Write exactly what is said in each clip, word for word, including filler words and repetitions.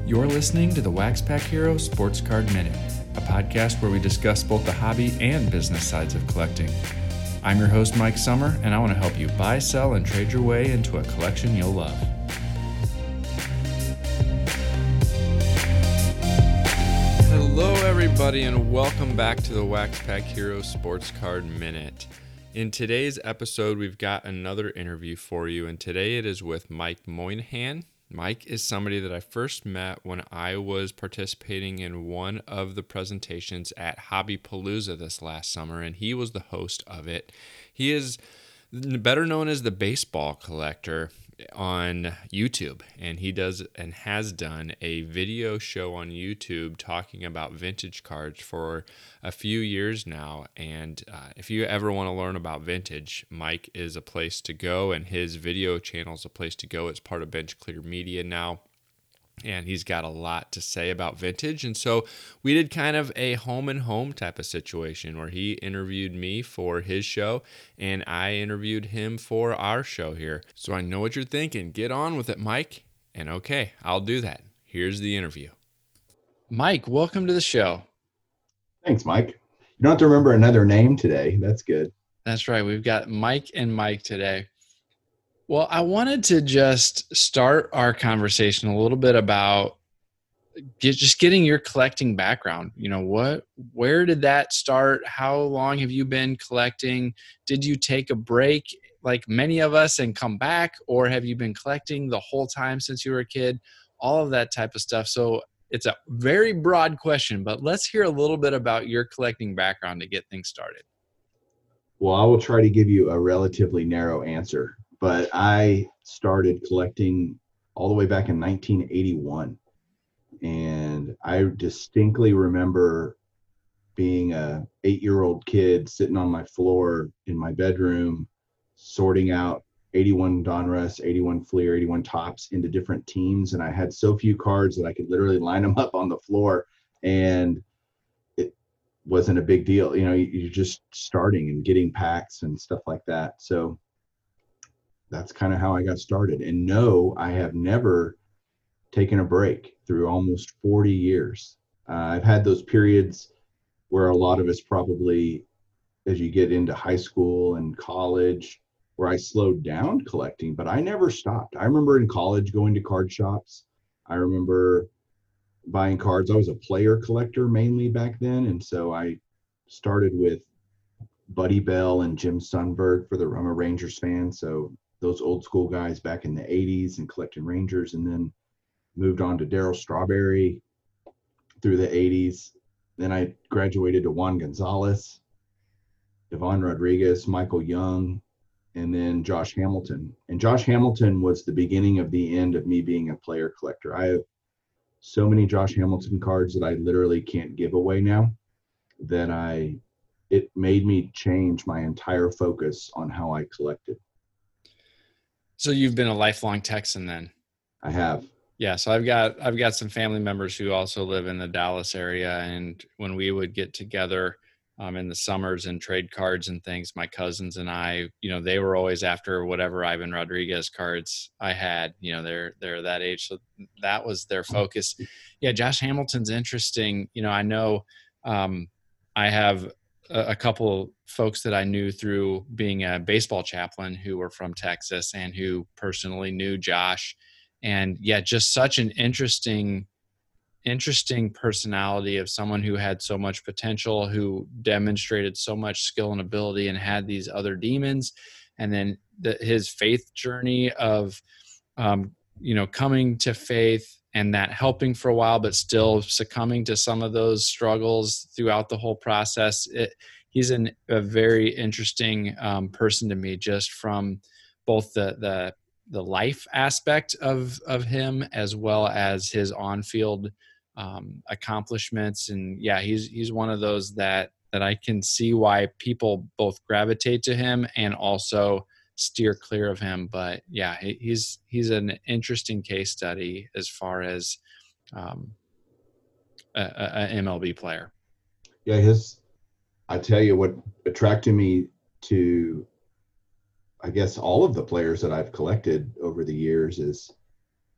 You're listening to the Wax Pack Hero Sports Card Minute, a podcast where we discuss both the hobby and business sides of collecting. I'm your host, Mike Summer, and I want to help you buy, sell, and trade your way into a collection you'll love. Hello, everybody, and welcome back to the Wax Pack Hero Sports Card Minute. In today's episode, we've got another interview for you, and today it is with Mike Moynihan. Mike is somebody that I first met when I was participating in one of the presentations at Hobbypalooza this last summer, and he was the host of it. He is better known as the baseball collector on YouTube, and he does and has done a video show on YouTube talking about vintage cards for a few years now. And uh, if you ever want to learn about vintage, Mike is a place to go, and his video channel is a place to go. It's part of Bench Clear Media now, and he's got a lot to say about vintage. And so we did kind of a home and home type of situation where he interviewed me for his show and I interviewed him for our show here. So I know what you're thinking. Get on with it, Mike. And okay, I'll do that. Here's the interview. Mike, welcome to the show. Thanks, Mike. You don't have to remember another name today. That's good. That's right. We've got Mike and Mike today. Well, I wanted to just start our conversation a little bit about get, just getting your collecting background. You know, what, where did that start? How long have you been collecting? Did you take a break like many of us and come back, or have you been collecting the whole time since you were a kid? All of that type of stuff. So it's a very broad question, but let's hear a little bit about your collecting background to get things started. Well, I will try to give you a relatively narrow answer. But I started collecting all the way back in nineteen eighty-one. And I distinctly remember being a eight-year-old kid sitting on my floor in my bedroom, sorting out eighty-one Donruss, eighty-one Fleer, eighty-one Topps into different teams. And I had so few cards that I could literally line them up on the floor. And it wasn't a big deal. You know, you're just starting and getting packs and stuff like that. So that's kind of how I got started. And no, I have never taken a break through almost forty years. Uh, I've had those periods where a lot of us probably, as you get into high school and college, where I slowed down collecting, but I never stopped. I remember in college going to card shops. I remember buying cards. I was a player collector mainly back then. And so I started with Buddy Bell and Jim Sundberg for the I'm a Rangers fan. So those old school guys back in the eighties and collecting Rangers, and then moved on to Darryl Strawberry through the eighties. Then I graduated to Juan Gonzalez, Devon Rodriguez, Michael Young, and then Josh Hamilton. And Josh Hamilton was the beginning of the end of me being a player collector. I have so many Josh Hamilton cards that I literally can't give away now that I, it made me change my entire focus on how I collected. So you've been a lifelong Texan then? I have. Yeah. So I've got, I've got some family members who also live in the Dallas area. And when we would get together um, in the summers and trade cards and things, my cousins and I, you know, they were always after whatever Ivan Rodriguez cards I had, you know, they're, they're that age. So that was their focus. Yeah. Josh Hamilton's interesting. You know, I know um, I have a couple folks that I knew through being a baseball chaplain who were from Texas and who personally knew Josh. And yeah, just such an interesting, interesting personality of someone who had so much potential, who demonstrated so much skill and ability and had these other demons. And then the, his faith journey of, um, you know, coming to faith and that helping for a while, but still succumbing to some of those struggles throughout the whole process. It, he's an, a very interesting um, person to me, just from both the the the life aspect of of him as well as his on-field um, accomplishments. And yeah, he's he's one of those that that I can see why people both gravitate to him and also steer clear of him. But yeah, he's he's an interesting case study as far as um, a, a M L B player. Yeah, his. I tell you what attracted me to, I guess, all of the players that I've collected over the years is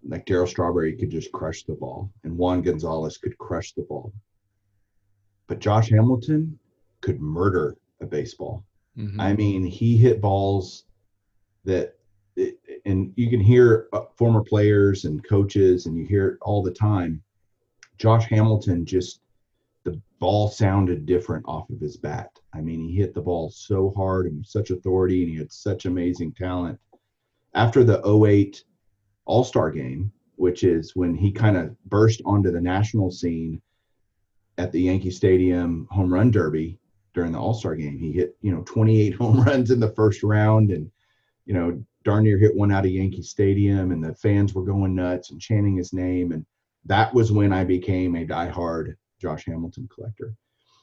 like Darryl Strawberry could just crush the ball, and Juan Gonzalez could crush the ball. But Josh Hamilton could murder a baseball. Mm-hmm. I mean, he hit balls that, and you can hear former players and coaches, and you hear it all the time. Josh Hamilton just, the ball sounded different off of his bat. I mean, he hit the ball so hard and with such authority, and he had such amazing talent. After the oh eight All-Star game, which is when he kind of burst onto the national scene at the Yankee Stadium home run derby during the All-Star game, he hit, you know, twenty-eight home runs in the first round, and, you know, darn near hit one out of Yankee Stadium, and the fans were going nuts and chanting his name. And that was when I became a diehard Josh Hamilton collector.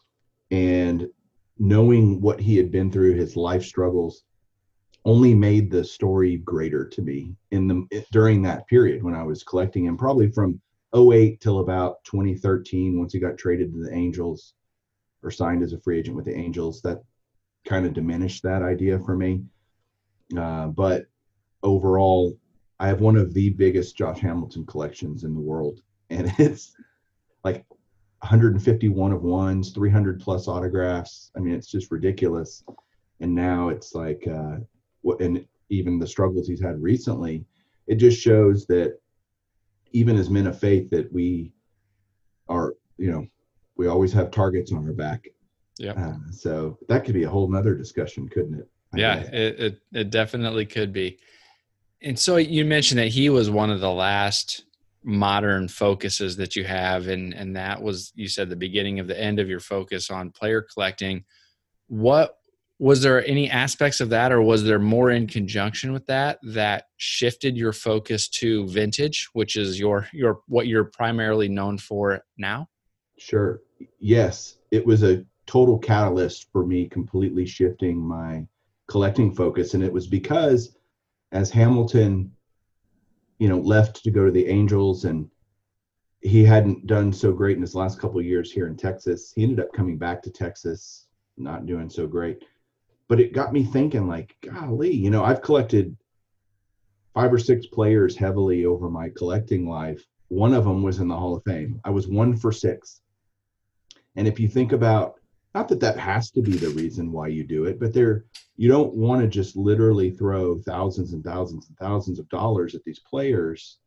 And knowing what he had been through, his life struggles, only made the story greater to me in the during that period when I was collecting him, probably from oh eight till about twenty thirteen, once he got traded to the Angels or signed as a free agent with the Angels. That kind of diminished that idea for me. Uh, but overall, I have one of the biggest Josh Hamilton collections in the world, and it's like one hundred fifty-one of ones, three hundred plus autographs. I mean, it's just ridiculous. And now it's like, uh, what, and even the struggles he's had recently, it just shows that even as men of faith, that we are, you know, we always have targets on our back. Yeah. Uh, so that could be a whole nother discussion, couldn't it? I yeah, it, it it definitely could be. And so you mentioned that he was one of the last modern focuses that you have, and and that was, you said, the beginning of the end of your focus on player collecting. What was there any aspects of that, or was there more in conjunction with that that shifted your focus to vintage, which is your your what you're primarily known for now? Sure. Yes, it was a total catalyst for me completely shifting my collecting focus, and it was because as Hamilton, you know, left to go to the Angels, and he hadn't done so great in his last couple of years here in Texas. He ended up coming back to Texas, not doing so great. But it got me thinking, like, golly, you know, I've collected five or six players heavily over my collecting life. One of them was in the Hall of Fame. I was one for six. And if you think about, not that that has to be the reason why you do it, but there, you don't want to just literally throw thousands and thousands and thousands of dollars at these players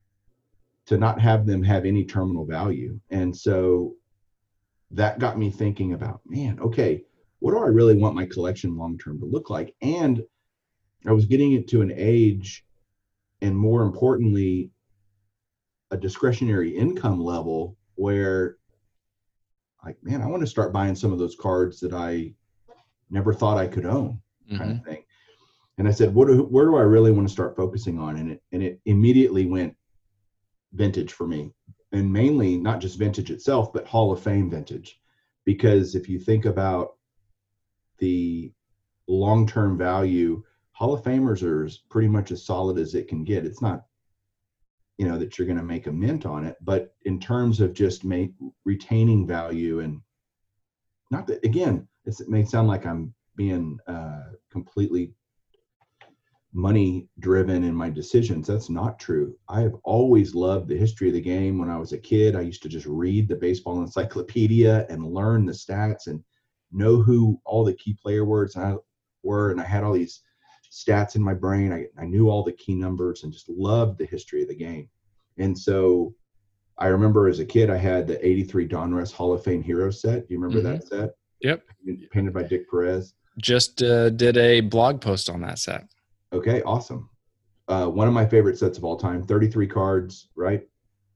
to not have them have any terminal value. And so that got me thinking about, man, okay, what do I really want my collection long-term to look like? And I was getting it to an age, and more importantly, a discretionary income level where, like, man, I want to start buying some of those cards that I never thought I could own, mm-hmm. kind of thing. And I said, what do, where do I really want to start focusing on? And it, and it immediately went vintage for me, and mainly not just vintage itself, but Hall of Fame vintage. Because if you think about the long-term value, Hall of Famers are as pretty much as solid as it can get. It's not, you know, that you're going to make a mint on it, but in terms of just make retaining value, and not that, again, it's, it may sound like I'm being uh, completely money driven in my decisions. That's not true. I have always loved the history of the game. When I was a kid, I used to just read the baseball encyclopedia and learn the stats and know who all the key player words were. And I had all these stats in my brain. I, I knew all the key numbers and just loved the history of the game. And so I remember as a kid, I had the eighty-three Donruss Hall of Fame Hero set. Do you remember mm-hmm. that set? Yep. Painted by Dick Perez. Just uh, did a blog post on that set. Okay, awesome. Uh, one of my favorite sets of all time, thirty-three cards, right?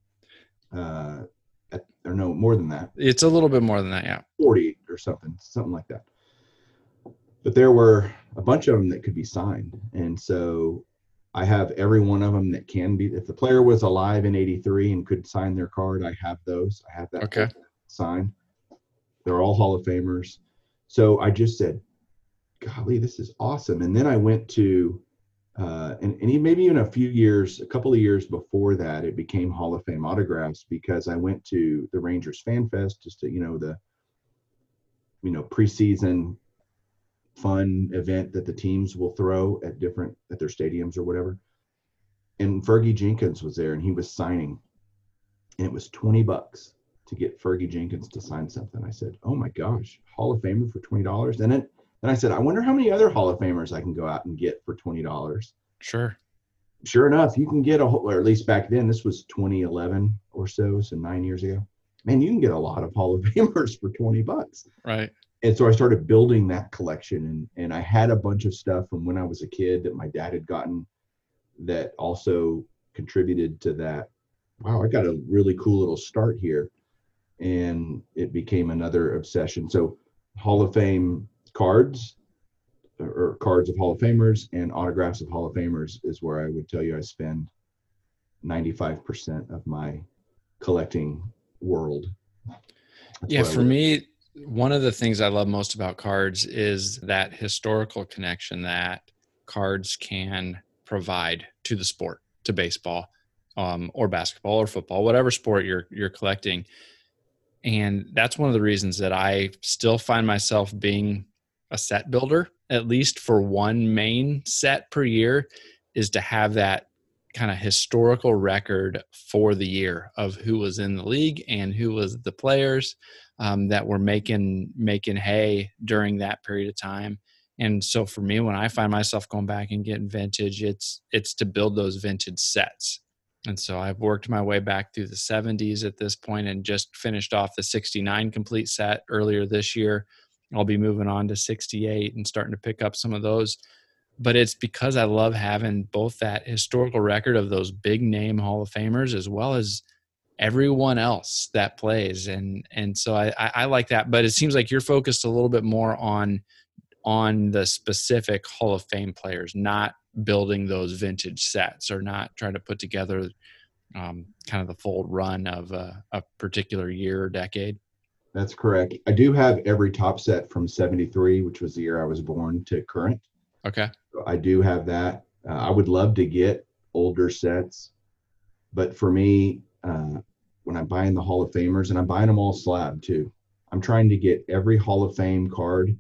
Uh, at, or no, more than that. It's a little bit more than that, yeah. forty or something, something like that. But there were a bunch of them that could be signed. And so I have every one of them that can be. If the player was alive in eighty-three and could sign their card, I have those. I have that okay. signed. They're all Hall of Famers. So I just said, golly, this is awesome. And then I went to, uh, and, and maybe even a few years, a couple of years before that, it became Hall of Fame autographs, because I went to the Rangers Fan Fest, just to, you know, the, you know, preseason fun event that the teams will throw at different, at their stadiums or whatever. and Fergie Jenkins was there, and he was signing, and it was twenty bucks to get Fergie Jenkins to sign something. I said, "Oh my gosh, Hall of Famer for twenty dollars?" And then, then I said, "I wonder how many other Hall of Famers I can go out and get for twenty dollars." Sure. Sure enough, you can get a whole, or at least back then, this was twenty eleven or so, so nine years ago. Man, you can get a lot of Hall of Famers for twenty bucks. Right. And so I started building that collection, and, and I had a bunch of stuff from when I was a kid that my dad had gotten that also contributed to that. Wow, I got a really cool little start here. And it became another obsession. So Hall of Fame cards, or cards of Hall of Famers, and autographs of Hall of Famers is where I would tell you I spend ninety-five percent of my collecting world. That's yeah, for me, one of the things I love most about cards is that historical connection that cards can provide to the sport, to baseball, um, or basketball or football, whatever sport you're you're collecting. And that's one of the reasons that I still find myself being a set builder, at least for one main set per year, is to have that kind of historical record for the year of who was in the league and who was the players um, that were making making hay during that period of time. And so for me, when I find myself going back and getting vintage, it's it's to build those vintage sets. And so I've worked my way back through the seventies at this point and just finished off the sixty-nine complete set earlier this year. I'll be moving on to sixty-eight and starting to pick up some of those. But it's because I love having both that historical record of those big name Hall of Famers as well as everyone else that plays. And and so I, I, I like that. But it seems like you're focused a little bit more on on the specific Hall of Fame players, not building those vintage sets or not trying to put together um, kind of the full run of a, a particular year or decade. That's correct. I do have every top set from seventy-three, which was the year I was born, to current. Okay. So I do have that. Uh, I would love to get older sets, but for me, uh, when I'm buying the Hall of Famers, and I'm buying them all slab too, I'm trying to get every Hall of Fame card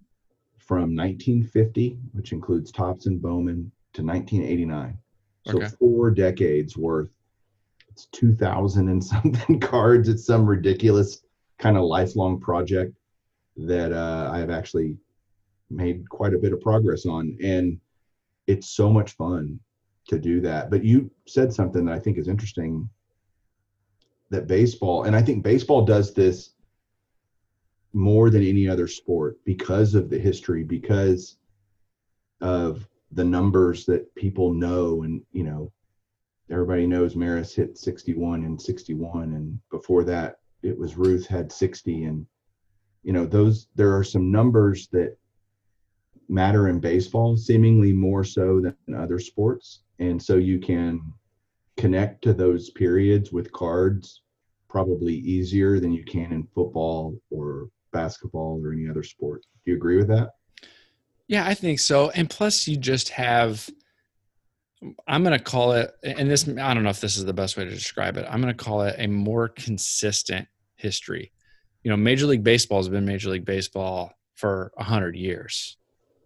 from nineteen fifty, which includes Topps and Bowman, to nineteen eighty-nine. So Okay. four decades worth. It's two thousand and something cards. It's some ridiculous kind of lifelong project that uh, I have actually made quite a bit of progress on. And it's so much fun to do that. But you said something that I think is interesting, that baseball, and I think baseball does this more than any other sport because of the history, because of the numbers that people know. And, you know, everybody knows Maris hit sixty-one and sixty-one. And before that, it was Ruth had sixty. And, you know, those, there are some numbers that matter in baseball, seemingly more so than other sports. And so you can connect to those periods with cards probably easier than you can in football or basketball or any other sport. Do you agree with that? Yeah, I think so. And plus you just have, I'm going to call it, and this, I don't know if this is the best way to describe it. I'm going to call it a more consistent history. You know, Major League Baseball has been Major League Baseball for a hundred years.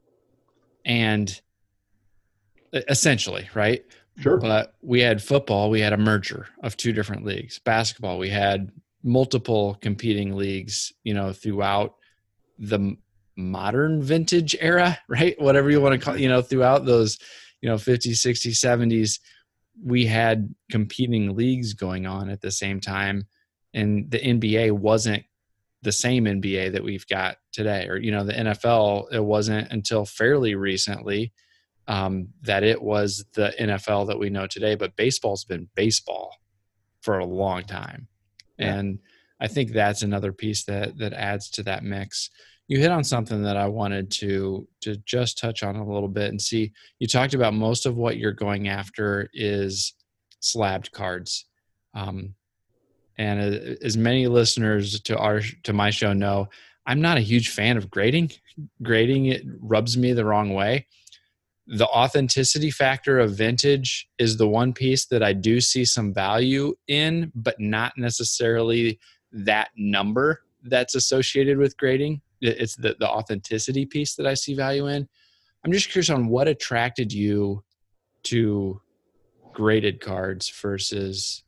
And essentially, right? Sure. But we had football, we had a merger of two different leagues. Basketball, we had multiple competing leagues, you know, throughout the modern vintage era, right? Whatever you want to call, you know, throughout those, you know, fifties, sixties, seventies, we had competing leagues going on at the same time. And the N B A wasn't the same N B A that we've got today. Or, you know, the N F L, it wasn't until fairly recently um, that it was the N F L that we know today. But baseball's been baseball for a long time. Yeah. And I think that's another piece that that adds to that mix. You hit on something that I wanted to to just touch on a little bit and see. You talked about most of what you're going after is slabbed cards. Um, and as many listeners to our to my show know, I'm not a huge fan of grading. Grading, it rubs me the wrong way. The authenticity factor of vintage is the one piece that I do see some value in, but not necessarily that number that's associated with grading. It's the, the authenticity piece that I see value in. I'm just curious on what attracted you to graded cards versus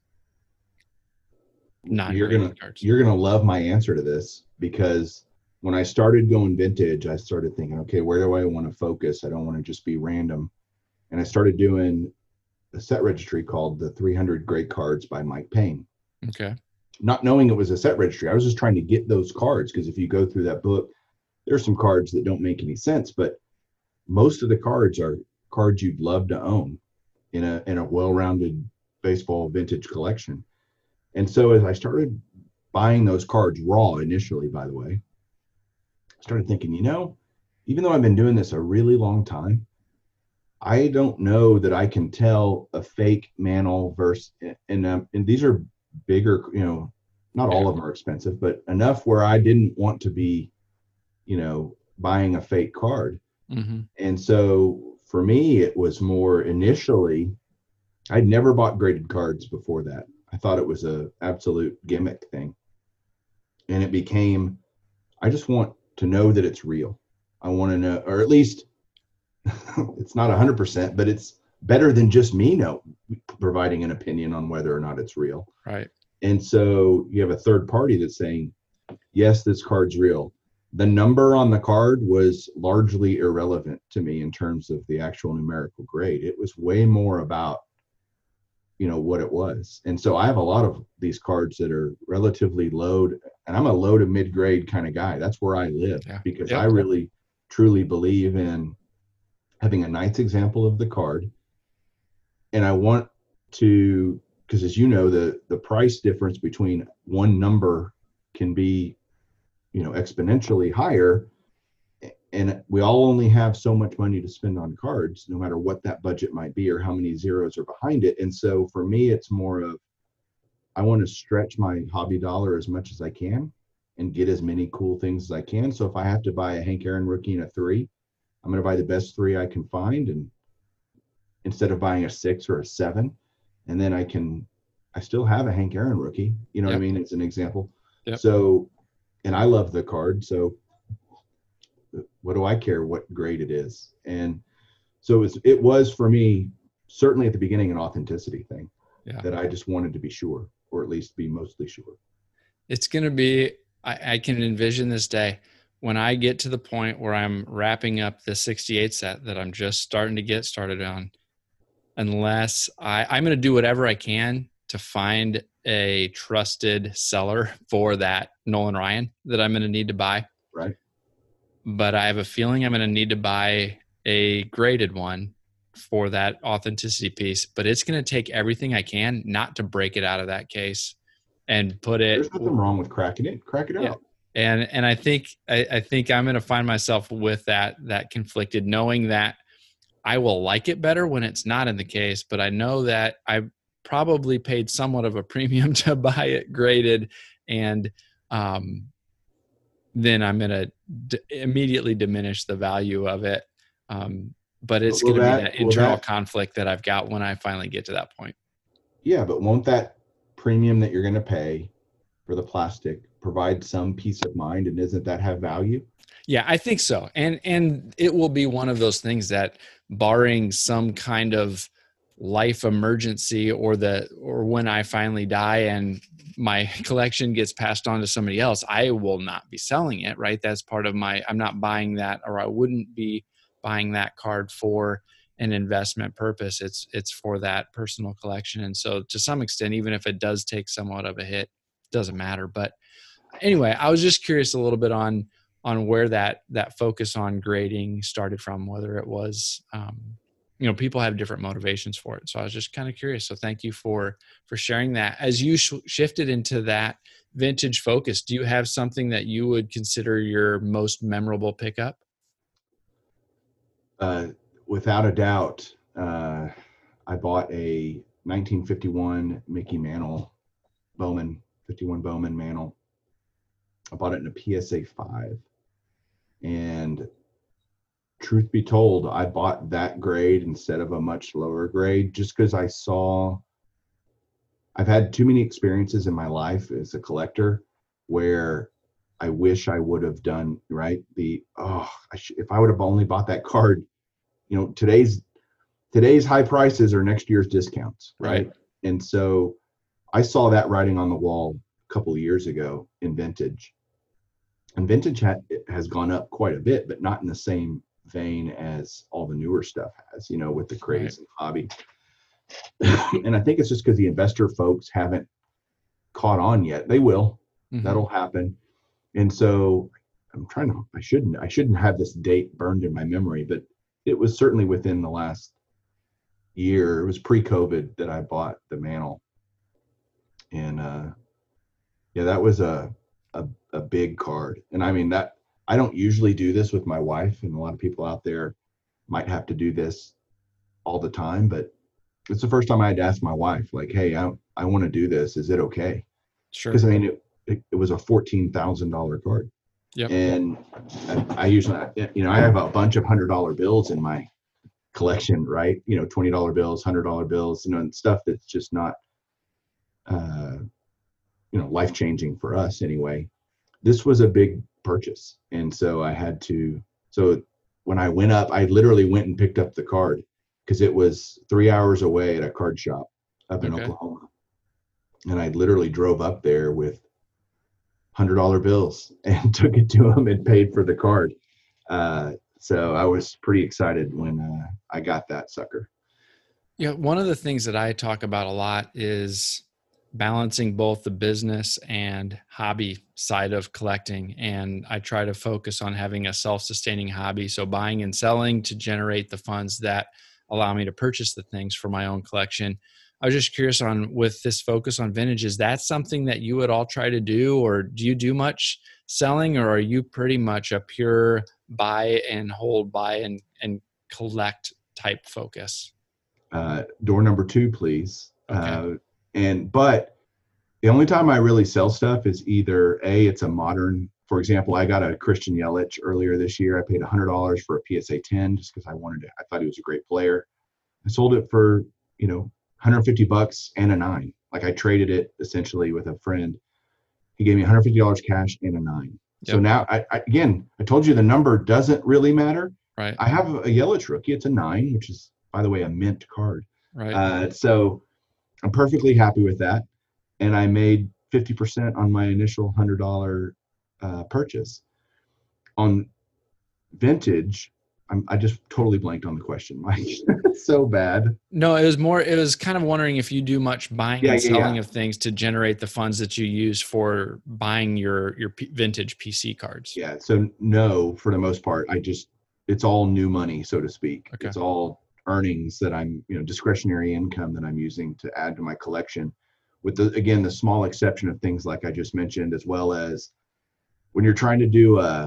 you're gonna non-graded cards? you're gonna love my answer to this, because when I started going vintage, I started thinking, okay, where do I want to focus? I don't want to just be random. And I started doing a set registry called the three hundred Great Cards by Mike Payne. Okay. Not knowing it was a set registry, I was just trying to get those cards, because if you go through that book, there's some cards that don't make any sense, but most of the cards are cards you'd love to own in a in a well-rounded baseball vintage collection. And so as I started buying those cards raw initially, by the way, I started thinking, you know, even though I've been doing this a really long time, I don't know that I can tell a fake Mantle versus, and um, and these are bigger, you know, not all of them are expensive, but enough where I didn't want to be, you know, buying a fake card. Mm-hmm. And so for me, it was more initially, I'd never bought graded cards before that. I thought it was a absolute gimmick thing. And it became, I just want to know that it's real. I want to know, or at least it's not one hundred percent, but it's better than just me know providing an opinion on whether or not it's real. Right. And so you have a third party that's saying, yes, this card's real. The number on the card was largely irrelevant to me in terms of the actual numerical grade. It was way more about, you know, what it was. And so I have a lot of these cards that are relatively low, and I'm a low to mid grade kind of guy. That's where I live, Yeah. because Yep. I really truly believe in having a nice example of the card. And I want to, because as you know, the the price difference between one number can be, you know, exponentially higher, and we all only have so much money to spend on cards, no matter what that budget might be or how many zeros are behind it. And so for me, it's more of, I want to stretch my hobby dollar as much as I can and get as many cool things as I can. So if I have to buy a Hank Aaron rookie and a three, I'm going to buy the best three I can find, and instead of buying a six or a seven, and then I can, I still have a Hank Aaron rookie, you know Yep. what I mean? It's an example. Yep. So, and I love the card. So what do I care what grade it is? And so it was, it was for me, certainly at the beginning, an authenticity thing. Yeah. That I just wanted to be sure, or at least be mostly sure. It's going to be, I, I can envision this day when I get to the point where I'm wrapping up the sixty-eight set that I'm just starting to get started on, unless I, I'm going to do whatever I can to find a trusted seller for that Nolan Ryan that I'm going to need to buy. Right. But I have a feeling I'm going to need to buy a graded one for that authenticity piece, but it's going to take everything I can not to break it out of that case and put it. There's nothing wrong with cracking it. Crack it yeah. out. And, and I think, I, I think I'm going to find myself with that, that conflicted, knowing that I will like it better when it's not in the case, but I know that I probably paid somewhat of a premium to buy it graded, and um, then I'm going to d- immediately diminish the value of it. Um, but it's going to be that internal that, conflict that I've got when I finally get to that point. Yeah, but won't that premium that you're going to pay for the plastic provide some peace of mind, and doesn't that have value? Yeah, I think so. And and it will be one of those things that, barring some kind of life emergency, or the or when I finally die and my collection gets passed on to somebody else, I will not be selling it, right? That's part of my, I'm not buying that, or I wouldn't be buying that card for an investment purpose. It's it's for that personal collection. And so to some extent, even if it does take somewhat of a hit, it doesn't matter. But anyway, I was just curious a little bit on on where that that focus on grading started from, whether it was, um, you know, people have different motivations for it. So I was just kind of curious. So thank you for for sharing that. As you sh- shifted into that vintage focus, do you have something that you would consider your most memorable pickup? Uh, without a doubt, uh, I bought a nineteen fifty-one Mickey Mantle Bowman, fifty-one Bowman Mantle. I bought it in a P S A five. And truth be told, I bought that grade instead of a much lower grade just because I saw, I've had too many experiences in my life as a collector where I wish I would have done, right? The, oh, I sh- if I would have only bought that card, you know, today's today's high prices are next year's discounts, right? Right. And so I saw that writing on the wall a couple of years ago in vintage. And vintage ha- has gone up quite a bit, but not in the same vein as all the newer stuff has, you know, with the craze Right. and hobby. And I think it's just because the investor folks haven't caught on yet. They will. Mm-hmm. That'll happen. And so I'm trying to, I shouldn't, I shouldn't have this date burned in my memory, but it was certainly within the last year. It was pre-COVID that I bought the Mantle. And uh, yeah, that was a, a, a big card. And I mean that, I don't usually do this with my wife, and a lot of people out there might have to do this all the time, but it's the first time I had to ask my wife, like, hey, I, I want to do this. Is it okay? Sure. Because I mean, it, it, it was a fourteen thousand dollars card. Yep. And I, I usually, you know, I have a bunch of hundred dollar bills in my collection, right? You know, twenty dollar bills, hundred dollar bills, you know, and stuff that's just not, uh, you know, life changing for us anyway. This was a big purchase. And so I had to, so when I went up, I literally went and picked up the card because it was three hours away at a card shop up in Okay. Oklahoma. And I literally drove up there with hundred dollar bills and took it to him and paid for the card. Uh, so I was pretty excited when uh, I got that sucker. Yeah. One of the things that I talk about a lot is balancing both the business and hobby side of collecting. And I try to focus on having a self-sustaining hobby. So buying and selling to generate the funds that allow me to purchase the things for my own collection. I was just curious on, with this focus on vintage, is that something that you would all try to do, or do you do much selling, or are you pretty much a pure buy and hold, buy and, and collect type focus? Uh, door number two, please. Okay. Uh, and, but the only time I really sell stuff is either A, it's a modern, for example, I got a Christian Yelich earlier this year. I paid a hundred dollars for a P S A ten just because I wanted to, I thought he was a great player. I sold it for, you know, one hundred fifty bucks and a nine. Like I traded it essentially with a friend. He gave me one hundred fifty dollars cash and a nine. Yep. So now I, I, again, I told you the number doesn't really matter. Right. I have a Yelich rookie. It's a nine, which is, by the way, a mint card. Right. Uh, so I'm perfectly happy with that. And I made fifty percent on my initial one hundred dollars uh, purchase. On vintage, I'm, I just totally blanked on the question, Mike. So bad. No, it was more, it was kind of wondering if you do much buying Yeah, and yeah, selling yeah. of things to generate the funds that you use for buying your, your P- vintage P C cards. Yeah. So no, for the most part, I just, it's all new money, so to speak. Okay. It's all earnings that I'm, you know, discretionary income that I'm using to add to my collection, with the, again, the small exception of things like I just mentioned, as well as when you're trying to do a,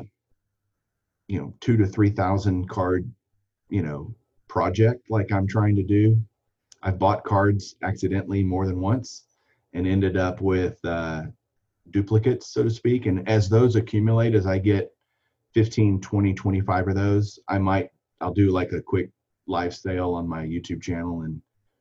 you know, two to three thousand card, you know, project like I'm trying to do. I've bought cards accidentally more than once and ended up with uh, duplicates, so to speak. And as those accumulate, as I get fifteen, twenty, twenty-five of those, I might, I'll do like a quick live sale on my YouTube channel and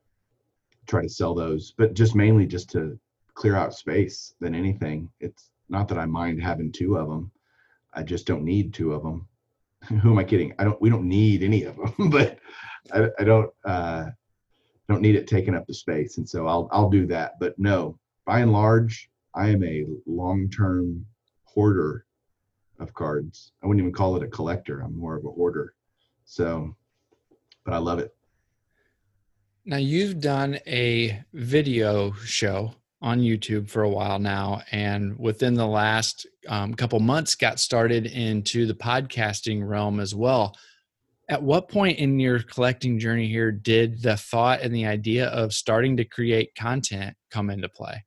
try to sell those, but just mainly just to clear out space than anything. It's not that I mind having two of them. I just don't need two of them. Who am I kidding? I don't, we don't need any of them, but I, I don't, uh, don't need it taking up the space. And so I'll, I'll do that. But no, by and large, I am a long-term hoarder of cards. I wouldn't even call it a collector. I'm more of a hoarder. So, but I love it. Now you've done a video show on YouTube for a while now, and within the last um, couple months got started into the podcasting realm as well. At what point in your collecting journey here did the thought and the idea of starting to create content come into play?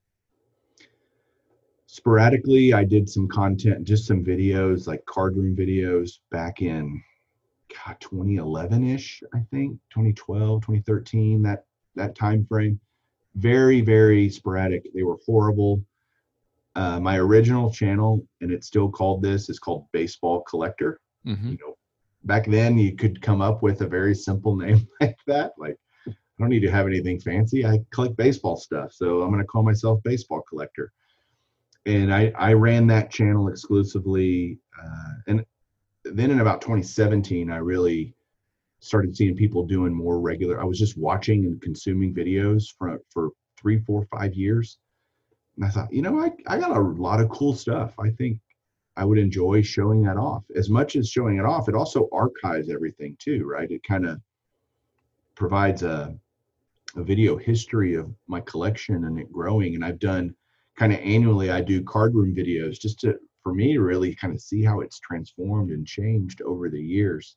Sporadically, I did some content, just some videos, like card room videos back in God, twenty eleven-ish, I think, twenty twelve, twenty thirteen, that, that time frame. Very, very sporadic. They were horrible. Uh, my original channel, and it's still called this, is called Baseball Collector. Mm-hmm. You know, back then you could come up with a very simple name like that. Like, I don't need to have anything fancy. I collect baseball stuff, so I'm going to call myself Baseball Collector. And I, I ran that channel exclusively. Uh, and then in about twenty seventeen, I really started seeing people doing more regular. I was just watching and consuming videos for, for three, four, five years. And I thought, you know, I, I got a lot of cool stuff. I think I would enjoy showing that off. As much as showing it off, it also archives everything too, right? It kind of provides a, a video history of my collection and it growing. And I've done kind of annually, I do card room videos just to, for me to really kind of see how it's transformed and changed over the years.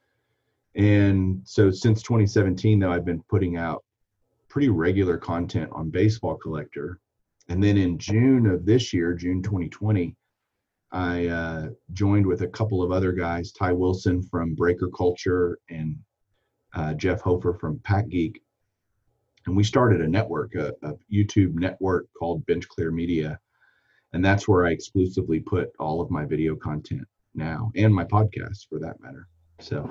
And so since twenty seventeen, though, I've been putting out pretty regular content on Baseball Collector. And then in June of this year, June twenty twenty, I uh, joined with a couple of other guys, Ty Wilson from Breaker Culture and uh, Jeff Hofer from Pack Geek. And we started a network, a, a YouTube network called Bench Clear Media. And that's where I exclusively put all of my video content now, and my podcast for that matter. So.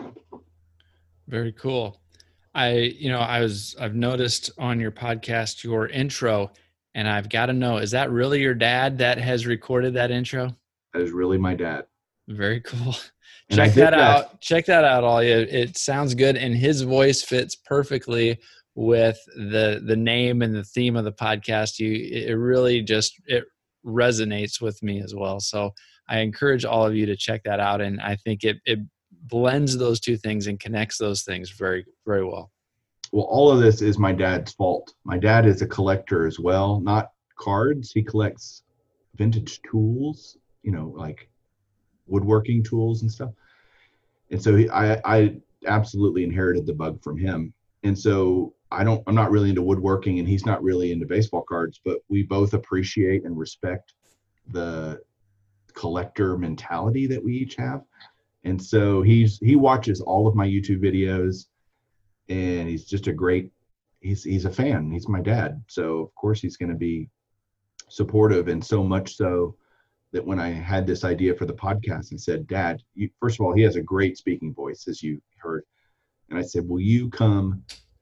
Very cool. I, you know, I was, I've noticed on your podcast, your intro, and I've got to know, is that really your dad that has recorded that intro? That is really my dad. Very cool. And Check that, that out. Check that out, all you. It sounds good. And his voice fits perfectly with the, the name and the theme of the podcast. You, it really just, it resonates with me as well. So I encourage all of you to check that out. And I think it, it blends those two things and connects those things very, very well. Well, all of this is my dad's fault. My dad is a collector as well, not cards. He collects vintage tools, you know, like woodworking tools and stuff. And so he, I, I absolutely inherited the bug from him. And so I don't, I'm not really into woodworking and he's not really into baseball cards, but we both appreciate and respect the collector mentality that we each have. And so he's, he watches all of my YouTube videos and he's just a great, he's, he's a fan. He's my dad. So of course he's going to be supportive, and so much so that when I had this idea for the podcast, I said, Dad, you, first of all, he has a great speaking voice, as you heard. And I said, will you come,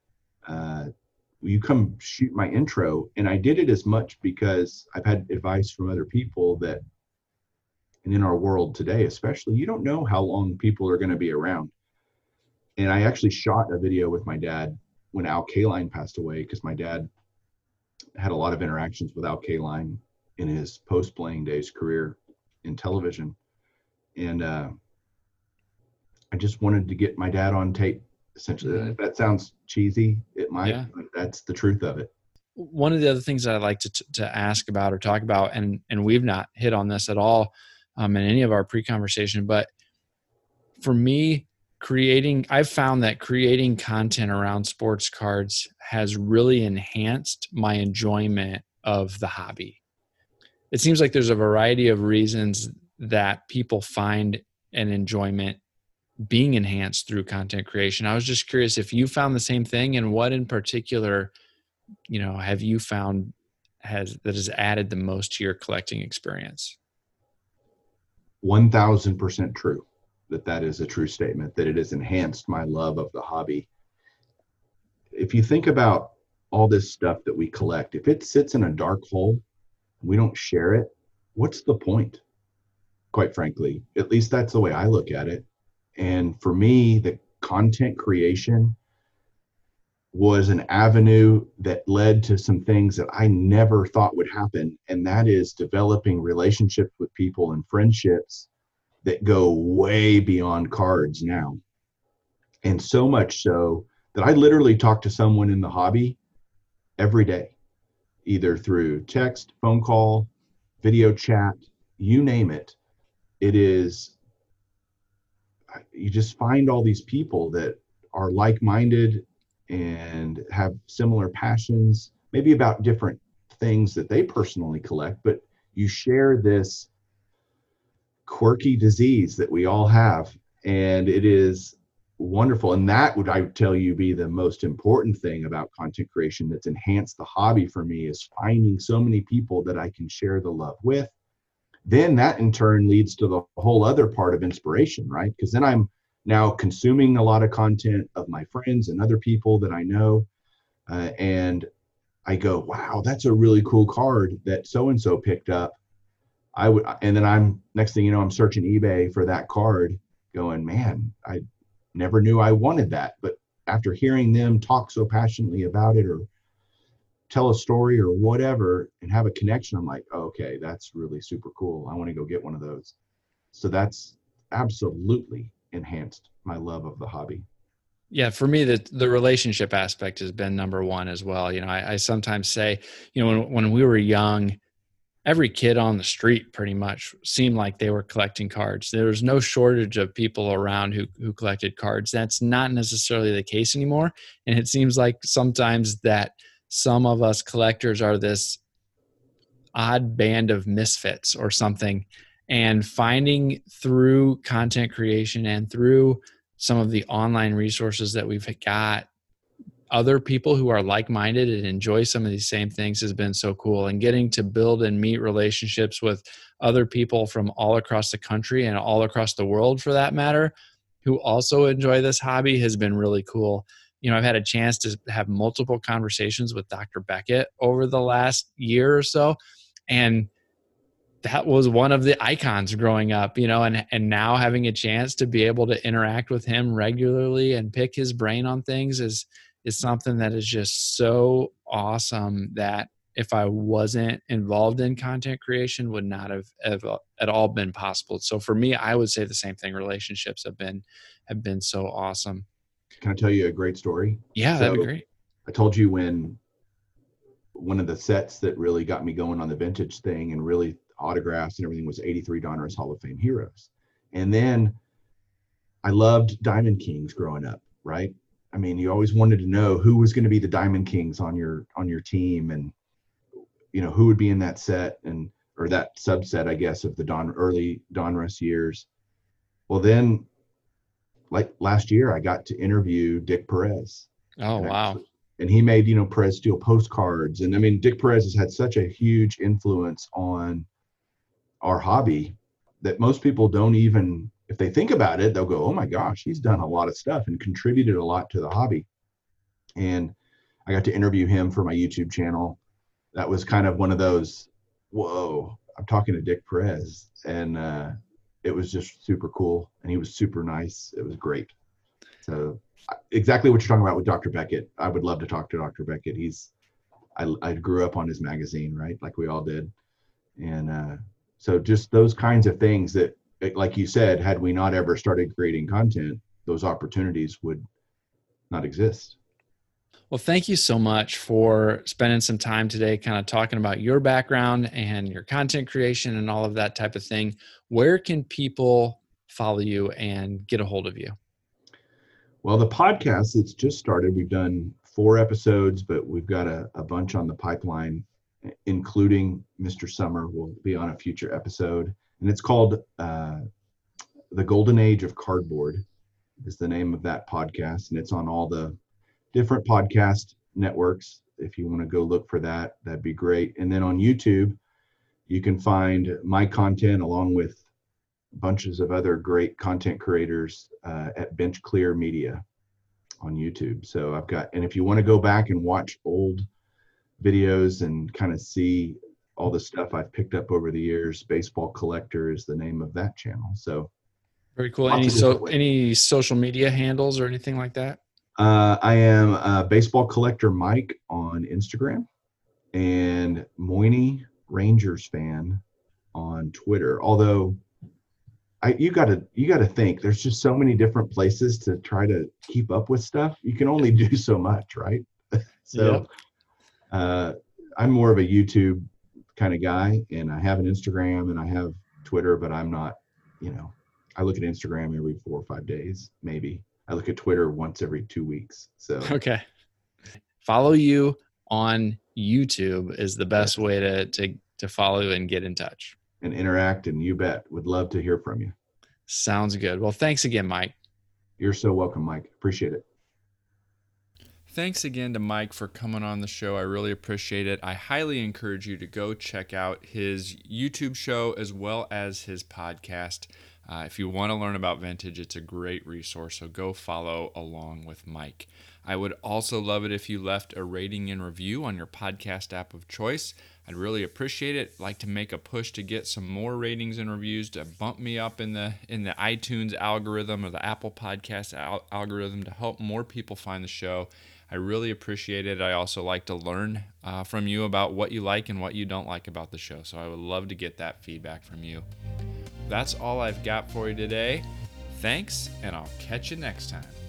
uh, will you come shoot my intro? And I did it as much because I've had advice from other people that, and in our world today, especially, you don't know how long people are going to be around. And I actually shot a video with my dad when Al Kaline passed away, because my dad had a lot of interactions with Al Kaline in his post-playing days career in television. And uh, I just wanted to get my dad on tape, essentially. Mm-hmm. That sounds cheesy. It might, yeah. But that's the truth of it. One of the other things that I'd like to, to ask about or talk about, and, and we've not hit on this at all um, in any of our pre-conversation, but for me, creating, I've found that creating content around sports cards has really enhanced my enjoyment of the hobby. It seems like there's a variety of reasons that people find an enjoyment being enhanced through content creation. I was just curious if you found the same thing, and what in particular, you know, have you found has that has added the most to your collecting experience? one thousand percent true. That that is a true statement, that it has enhanced my love of the hobby. If you think about all this stuff that we collect, if it sits in a dark hole, we don't share it, what's the point? Quite frankly, at least that's the way I look at it. And for me, the content creation was an avenue that led to some things that I never thought would happen. And that is developing relationships with people and friendships that go way beyond cards now. And so much so that I literally talk to someone in the hobby every day, either through text, phone call, video chat, you name it. It is, you just find all these people that are like-minded and have similar passions, maybe about different things that they personally collect, but you share this quirky disease that we all have, and it is wonderful. And that would, I tell you, be the most important thing about content creation that's enhanced the hobby for me, is finding so many people that I can share the love with. Then that in turn leads to the whole other part of inspiration, right? Because then I'm now consuming a lot of content of my friends and other people that I know, uh, and I go, wow, that's a really cool card that so-and-so picked up. I would, and then I'm, next thing you know, I'm searching eBay for that card going, man, I, never knew I wanted that. But after hearing them talk so passionately about it, or tell a story or whatever, and have a connection, I'm like, oh, okay, that's really super cool. I want to go get one of those. So that's absolutely enhanced my love of the hobby. Yeah, for me, the the relationship aspect has been number one as well. You know, I, I sometimes say, you know, when when we were young, every kid on the street pretty much seemed like they were collecting cards. There was no shortage of people around who who collected cards. That's not necessarily the case anymore. And it seems like sometimes that some of us collectors are this odd band of misfits or something. And finding through content creation and through some of the online resources that we've got other people who are like-minded and enjoy some of these same things has been so cool. And getting to build and meet relationships with other people from all across the country and all across the world, for that matter, who also enjoy this hobby has been really cool. You know, I've had a chance to have multiple conversations with Doctor Beckett over the last year or so. And that was one of the icons growing up, you know, and, and now having a chance to be able to interact with him regularly and pick his brain on things is, is something that is just so awesome that if I wasn't involved in content creation would not have, have at all been possible. So for me, I would say the same thing. Relationships have been, have been so awesome. Can I tell you a great story? Yeah, so that'd be great. I told you when one of the sets that really got me going on the vintage thing and really autographs and everything was eighty-three Donruss Hall of Fame heroes. And then I loved Diamond Kings growing up, right? I mean, you always wanted to know who was going to be the Diamond Kings on your on your team, and you know who would be in that set, and or that subset, I guess, of the Don early Donruss years. Well, then, like last year, I got to interview Dick Perez. Oh, and wow. Actually, and he made, you know, Perez Steel postcards. And I mean, Dick Perez has had such a huge influence on our hobby that most people don't even, if they think about it, they'll go, oh my gosh, he's done a lot of stuff and contributed a lot to the hobby. And I got to interview him for my YouTube channel. That was kind of one of those, whoa, I'm talking to Dick Perez. And uh, it was just super cool. And he was super nice. It was great. So exactly what you're talking about with Doctor Beckett. I would love to talk to Doctor Beckett. He's, I, I grew up on his magazine, right? Like we all did. And uh, so just those kinds of things that, like you said, had we not ever started creating content, those opportunities would not exist. Well, thank you so much for spending some time today kind of talking about your background and your content creation and all of that type of thing. Where can people follow you and get a hold of you? Well, the podcast, it's just started. We've done four episodes, but we've got a, a bunch on the pipeline, including Mister Summer will be on a future episode. And it's called uh, The Golden Age of Cardboard is the name of that podcast. And it's on all the different podcast networks. If you want to go look for that, that'd be great. And then on YouTube, you can find my content along with bunches of other great content creators uh, at Bench Clear Media on YouTube. So I've got, and if you want to go back and watch old videos and kind of see all the stuff I've picked up over the years, Baseball Collector is the name of that channel. So very cool. Any so any social media handles or anything like that? Uh, I am uh, Baseball Collector Mike on Instagram and Moyni Rangers fan on Twitter. Although I, you gotta, you gotta think there's just so many different places to try to keep up with stuff. You can only do so much, right? so yep. uh, I'm more of a YouTube kind of guy, and I have an Instagram and I have Twitter, but I'm not, you know, I look at Instagram every four or five days, maybe. I look at Twitter once every two weeks. So okay, follow you on YouTube is the best yes. way to to to follow and get in touch and interact. And you bet, would love to hear from you. Sounds good. Well, thanks again, Mike. You're so welcome, Mike. Appreciate it. Thanks again to Mike for coming on the show. I really appreciate it. I highly encourage you to go check out his YouTube show as well as his podcast. Uh, if you want to learn about vintage, it's a great resource, so go follow along with Mike. I would also love it if you left a rating and review on your podcast app of choice. I'd really appreciate it. I'd like to make a push to get some more ratings and reviews to bump me up in the in the iTunes algorithm or the Apple Podcast al- algorithm to help more people find the show. I really appreciate it. I also like to learn uh, from you about what you like and what you don't like about the show, so I would love to get that feedback from you. That's all I've got for you today. Thanks, and I'll catch you next time.